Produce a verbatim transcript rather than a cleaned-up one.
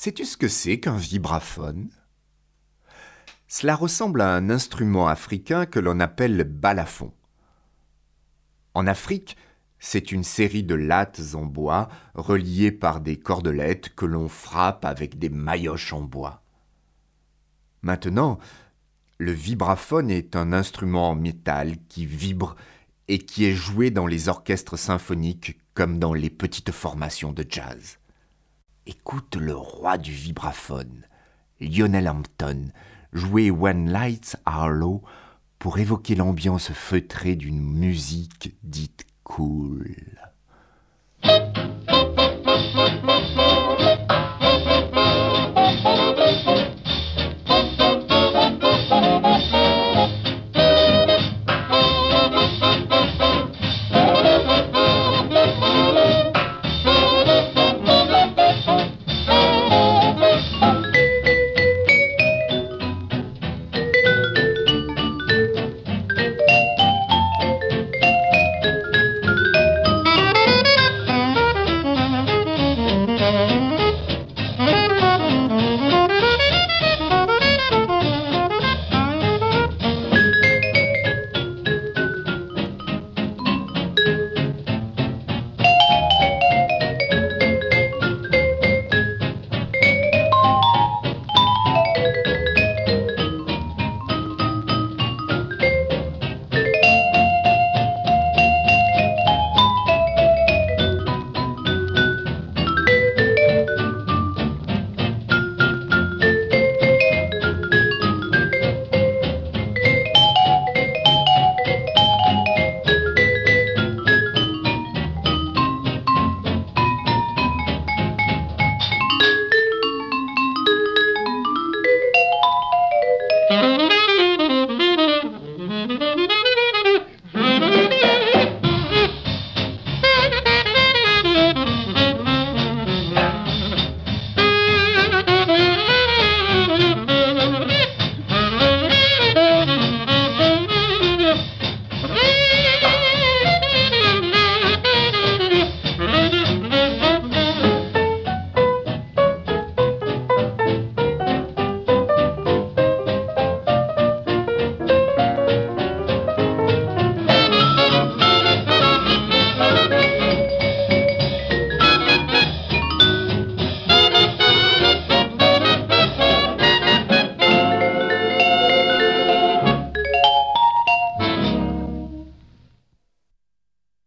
Sais-tu ce que c'est qu'un vibraphone ? Cela ressemble à un instrument africain que l'on appelle le balafon. En Afrique, c'est une série de lattes en bois reliées par des cordelettes que l'on frappe avec des maillotches en bois. Maintenant, le vibraphone est un instrument en métal qui vibre et qui est joué dans les orchestres symphoniques comme dans les petites formations de jazz. Écoute le roi du vibraphone, Lionel Hampton, jouer When Lights Are Low pour évoquer l'ambiance feutrée d'une musique dite cool.